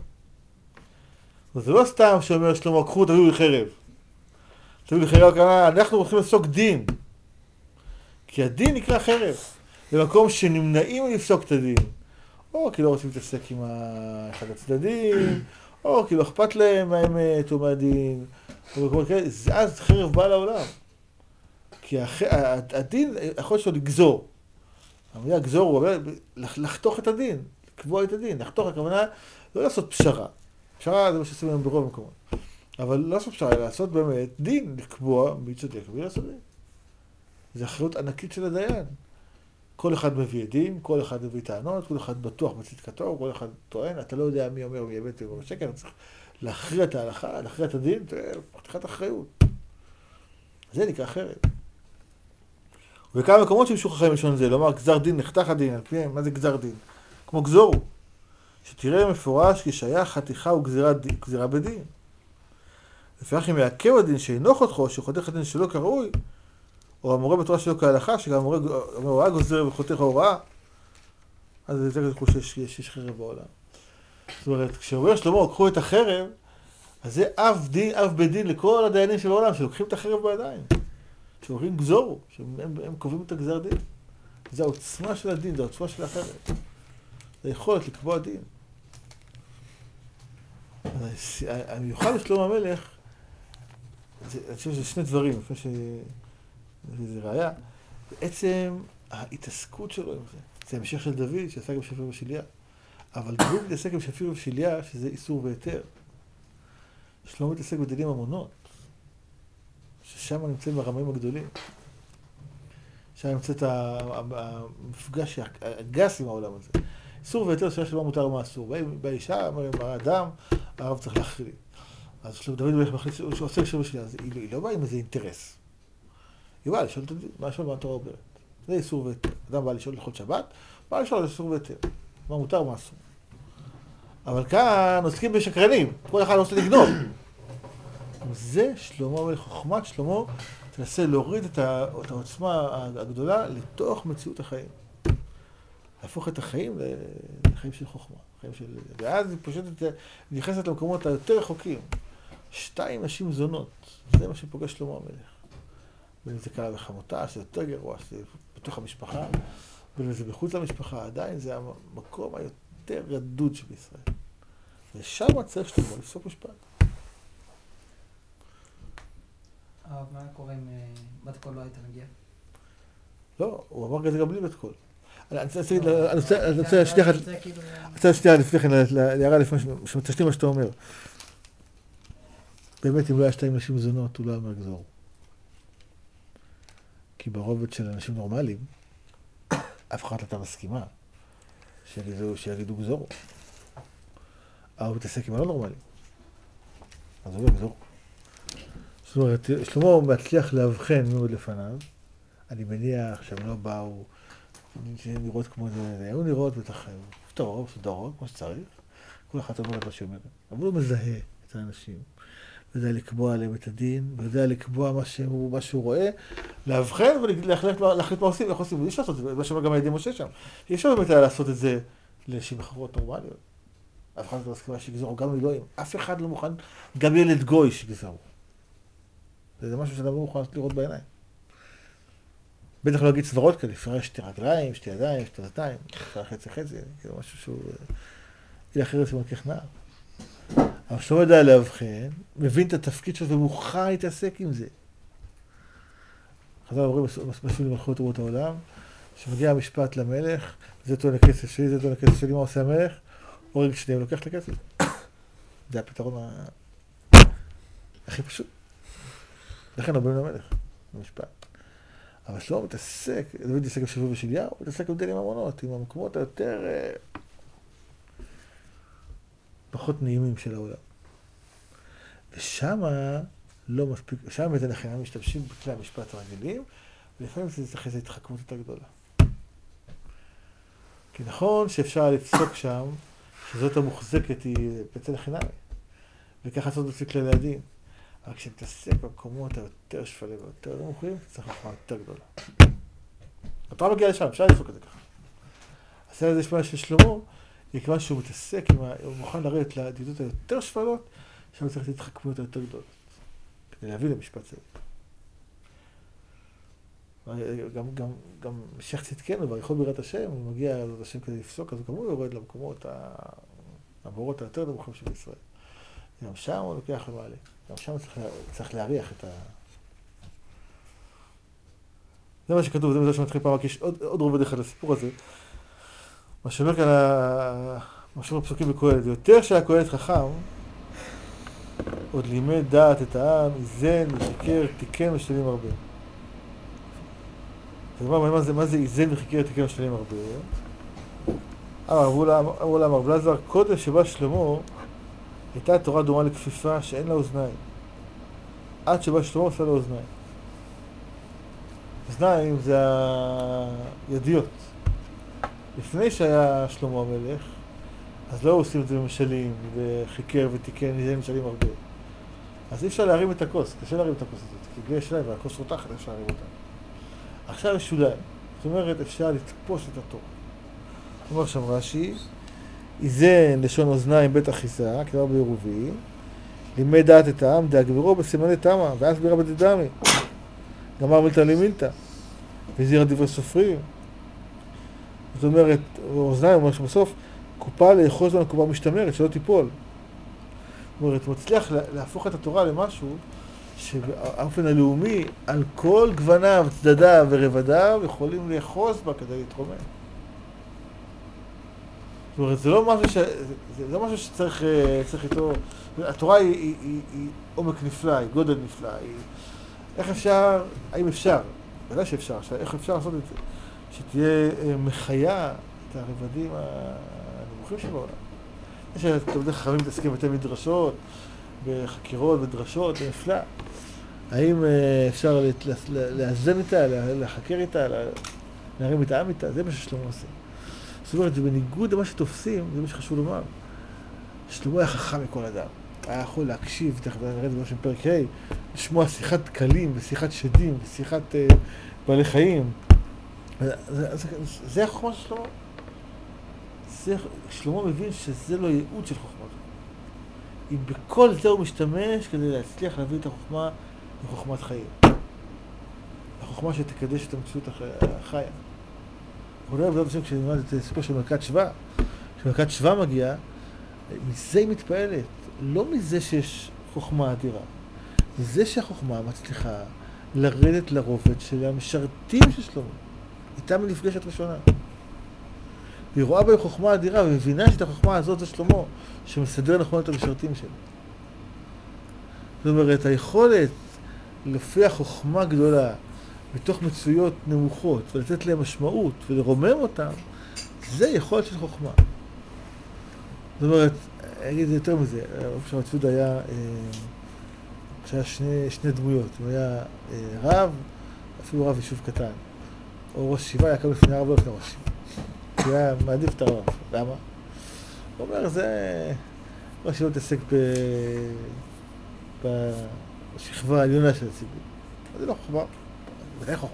זה לא סתם שאומר שלמה, קחו, תביאו לי חרב. תביאו לי חרב, אנחנו הולכים לפסוק דין. כי הדין נקרא חרב. במקום שנמנעים לפסוק את הדין. או כי לא רוצים להתעסק עם אחד הצדדים, או כי לא אכפת להם מהאמת או מהדין, או במקומות כאלה, אז חרב בא לעולם. כי הדין יכול שלו לגזור. המילה גזור הוא אומר לחתוך את הדין, לקבוע את הדין. לחתוך הכוונה לא לעשות פשרה. פשרה זה מה שעושים היום ברוב המקומות. אבל לא לעשות פשרה, אלא לעשות באמת דין, לקבוע מי צודק ומי לא צודק. זו אחריות ענקית של הדיין. כל אחד מביא עדים, כל אחד מביא טענות, כל אחד בטוח בצדקתו, כל אחד טוען, אתה לא יודע מי אומר, מי אמת ומי שקר, צריך להכריע את ההלכה, להכריע את הדין, פתיחת אחריות. זה נקרא חרב. וכמה מקומות שמשוך חיים לשון זה, לומר גזר דין, נחתך הדין, על פיהם, מה זה גזר דין? כמו גזורו, שתראה מפורש כי שייך חתיכה וגזירה בדין. לפיכך אם יעכב הדין שאינו חותכו, שחותך הדין שלא כראוי, או המורה בתורה שלו כהלכה, שגם המורה גוזר וחותך ההוראה, אז זה יותר כזכו שיש חרב בעולם. זאת אומרת, כשאומר שלמה, קחו את החרב, אז זה אב בדין לכל הדיינים של העולם, שלוקחים את החרב בידיים. שאומרים גזורו, שהם קובעים את הגזר דין. זה העוצמה של הדין, זה העוצמה של החרב. זה יכולת לקבוע דין. המיוחד לשלמה המלך, אני חושב שזה שני דברים, לפני שזה ראיה, בעצם ההתעסקות שלו עם זה. זה המשך של דוד, שעסק עם שפיר ושליה. אבל דוד מתעסק עם שפיר ושליה, שזה איסור והיתר. שלמה מתעסק בדינים ממונות, ששם נמצאים הרמאים הגדולים. שם נמצאת המפגש הגס עם העולם הזה. איסור והיתר זה שלא מותר מה אסור. באישה, האדם, הרב צריך להחליט. אז דוד מחליט שהוא עושה שפיר ושליה, אז היא לא באה עם איזה אינטרס. היא באה לשאול מה התורה אומרת. זה איסור והיתר. אדם בא לשאול לכל שבת, בא לשאול איסור והיתר. מה מותר, מה אסור. אבל כאן עוסקים בשקרנים, כל אחד רוצה לגנוב. זה שלמה, חוכמת שלמה, תנסה להוריד את העוצמה הגדולה לתוך מציאות החיים. להפוך את החיים לחיים של חוכמה. ואז היא פשוט נכנסת למקומות היותר רחוקים. 2 נשים זונות, זה מה שפוגש שלמה המלך. בין זה קרה בחמותה, שזה יותר גרוע, שזה בתוך המשפחה, בין זה בחוץ למשפחה, עדיין זה המקום היותר רדוד שבישראל. ושם צריך שלמה לפסוק משפט. מה קורה אם בת קול לא הייתה מגיעה? לא, הוא אמר את זה גם בלי בת קול. אני רוצה שנייה לפני כן, להערה לפני שתשלים מה שאתה אומר. באמת, אם לא היה 2 נשים זונות, הוא לא היה גזור. כי ברובד של אנשים נורמליים, אף אחד לא הייתה מסכימה שיגידו גזור. אבל הוא מתעסק עם הלא נורמליים. אז הוא גזור. זאת אומרת, שלמה מצליח להבחן מאוד לפניו. אני מניח שהם לא באו נראות כמו זה, היו נראות בטח סדרות, כמו שצריך. כל אחד אומר את מה שאומר. אבל הוא מזהה את האנשים. ויודע לקבוע עליהם את הדין, ויודע לקבוע מה שהוא רואה, להבחן ולהחליט מה עושים, איך עושים. אי אפשר לעשות את זה, מה שאומר גם על ידי משה שם. אי אפשר באמת היה לעשות את זה לאנשים אחרות נורמליות. אף אחד לא מסכימה שיגזרו, גם אלוהים. אף אחד לא מוכן, גם ילד גוי שיגזרו. זה משהו שאדם לא מוכן לראות בעיניים. בטח לא להגיד סברות כאלה, לפרש 2 רגליים, 2 ידיים, 2 דתיים, חצי, כאילו משהו שהוא... אילה אחרת שמלכך נער. אבל שלא יודע להבחן, מבין את התפקיד שלו ומוכן להתעסק עם זה. חז"ל אומרים, משהו למלכות אומות העולם, שמגיע המשפט למלך, זה טוען הכסף שלי, זה טוען הכסף שלי, מה עושה המלך? הורג שניהם, לוקח את הכסף. זה הפתרון הכי פשוט. לכן לא באים למלך, במשפט. אבל שלמה מתעסק, דוד מתעסק עם שבוע ושליהו, הוא מתעסק עם דיני ממונות, עם המקומות היותר פחות נעימים של העולם. ושמה לא מספיק, שמה באמת אנחנו משתמשים בכלי המשפט הרגילים, ולפעמים זה צריך איזו התחכמות יותר גדולה. כי נכון שאפשר לפסוק שם, שזאת המוחזקת היא בצל החינמי, וככה לעשות לפי כללי הדין. אבל כשמתעסק במקומות היותר שפלים ויותר נמוכים, צריך לחמה יותר גדולה. התורה מגיעה לשם, אפשר לפסוק את זה ככה. הסרט הזה שמה של שלמה, היא כיוון שהוא מתעסק, הוא מוכן לרדת לידידות היותר שפלות, שם צריך להתחכמות היותר גדולות, כדי להביא למשפט זה. גם משיח צדקנו, בריחו בירת השם, הוא מגיע לעבוד השם כדי לפסוק, אז גם הוא יורד למקומות המאורות היותר נמוכים של ישראל. גם שם הוא לוקח למעלה. גם שם צריך להריח את ה... זה מה שכתוב, זה מה שמתחיל פעם, כי יש עוד רובד אחד לסיפור הזה. מה שאומר כאן, מה שאומר פסוקים בקהלת, יותר שהיה קהלת חכם, עוד לימד דעת את העם, איזן, וחיקר, תיקן ושתלים הרבה. אז מה זה איזן וחיקר, תיקן ושתלים הרבה? אמרו להם הרב לזר, קודם שבא שלמה, הייתה תורה דומה לכפיפה שאין לה אוזניים. עד שבא שלמה עושה לה אוזניים. אוזניים זה הידיות. לפני שהיה שלמה המלך, אז לא עושים את זה במשלים, וחיקר ותיקן, זה משלים הרבה. אז אי אפשר להרים את הכוס, קשה להרים את הכוס הזאת, כי בלי השליים והכוס רותחת, אפשר להרים אותה. עכשיו יש שוליים, זאת אומרת אפשר לתפוס את התורה. אומר שם רש"י, איזן לשון אוזניים בית אחיזה, כבר בעירובין, לימד דעת את העם, דאגברו בסימני תמה, ואז בירה בדדמי. גמר מילתא למילתא, והזהיר דברי סופרים. זאת אומרת, אוזניים אומר שבסוף, קופה לאחוז בין הקופה משתמרת, שלא תיפול. זאת אומרת, הוא מצליח להפוך את התורה למשהו, שבאופן הלאומי, על כל גווניו, צדדיו ורבדיו, יכולים לאחוז בה כדי להתרומם. זאת אומרת, זה לא משהו שצריך איתו, התורה היא עומק נפלא, היא גודל נפלא, איך אפשר, האם אפשר, ודאי שאפשר, איך אפשר לעשות את זה, שתהיה מחיה את הרבדים הנמוכים שבעולם. יש תלמידי חכמים מתעסקים בתי מדרשות, בחקירות, בדרשות, זה נפלא. האם אפשר לאזן איתה, לחקר איתה, להרים את העם איתה? זה מה ששלמה עושה. זאת אומרת, זה בניגוד למה שתופסים, זה מה שחשוב לומר. שלמה היה חכם מכל אדם. היה יכול להקשיב, תכף נראה את זה בשם פרק ה', לשמוע שיחת קלים ושיחת שדים ושיחת בעלי חיים. זה החוכמה של שלמה. שלמה מבין שזה לא ייעוד של חוכמה. אם בכל זה הוא משתמש כדי להצליח להביא את החוכמה לחוכמת חיים. החוכמה שתקדש את המציאות החיה. אולי בעזרת השם כשנלמד את הסיפור של מלכת שבא, כשמלכת שבא מגיעה, מזה היא מתפעלת, לא מזה שיש חוכמה אדירה, מזה שהחוכמה מצליחה לרדת לרובד של המשרתים של שלמה. איתם היא נפגשת ראשונה. והיא רואה בהם חוכמה אדירה, ומבינה שאת החוכמה הזאת זה שלמה, שמסדר נכון את המשרתים שלו. זאת אומרת, היכולת להופיע חוכמה גדולה בתוך מצויות נמוכות, ולתת להם משמעות, ולרומם אותם, זה יכולת של חוכמה. זאת אומרת, אני אגיד יותר מזה, רב צבי יהודה היה, כשהיה שני דמויות, הוא היה רב, אפילו רב יישוב קטן, או ראש ישיבה, היה קם לפני הרב, לא לפני ראש ישיבה. הוא היה מעדיף את הרב. למה? הוא אומר, זה ראש ישיבה מתעסק בשכבה העליונה של הציבור. זה לא חוכמה, זה חוכמה.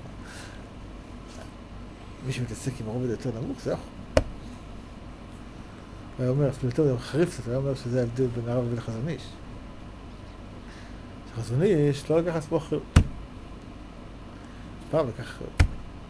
מי שמתעסק עם הרובד יותר נמוך, זה חוכמה. הוא היה אומר, אפילו יותר חריף קצת, הוא היה אומר שזה ההבדל בין הרב לבין החזון איש. החזון איש לא לקח עצמו אחריות. פעם לקח אחריות.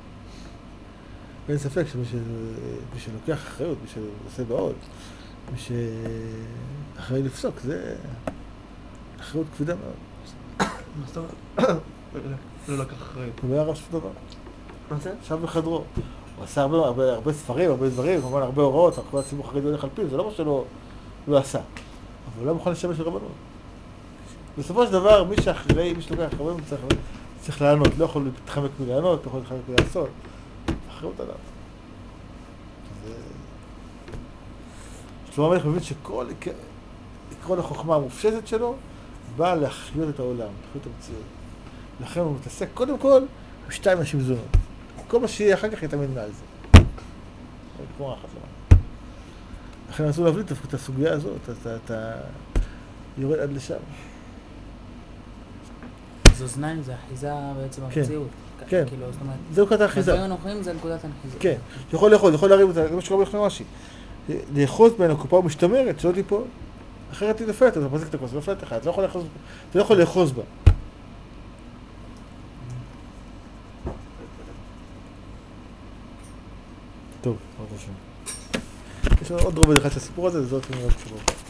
ואין ספק שמי שלוקח אחריות, מי שעושה בעוד, מי שאחראי לפסוק, זה אחריות כבדה מאוד. מה זאת אומרת? לא לקח אחריות. הוא לא היה רב שום דבר. מה זה? ישב בחדרו. הוא עשה הרבה ספרים, הרבה דברים, כמובן הרבה הוראות, כל הציבור החרדי הולך על פיו, זה לא מה שלא עשה. אבל הוא לא מוכן לשמש ברבנות. בסופו של דבר, מי שאחראי, מי שלוקח אחריות, צריך לענות, לא יכול להתחמק מלענות, לא יכול להתחמק מלעשות. אחריות עליו. שלמה המלך מבין שכל עקרון החוכמה המופשטת שלו בא להחיות את העולם, להחיות את המציאות. לכן הוא מתעסק קודם כל עם 2 נשים זונות. כל מה שיהיה אחר כך יתאמן מעל זה. כמו אחת למה. לכן רצו להבליט את הסוגיה הזאת, אתה יורד עד לשם. אז אוזניים זה אחיזה בעצם המציאות. כן, כאילו, זאת אומרת, זהו קטע אחיזה. בדברים הנוכחים זה נקודת הנחיזה. כן, יכול להרים אותה, זה מה שקורה בלכם רש"י. לאחוז בין הקופה משתמרת, שלא תיפול. אחרת היא נפלת, אתה מחזיק את הכוס, נפלת לך, אתה לא יכול לאחוז בה. טוב, עוד השם. יש עוד רובד אחד של הסיפור הזה, וזאת מאוד חשוב.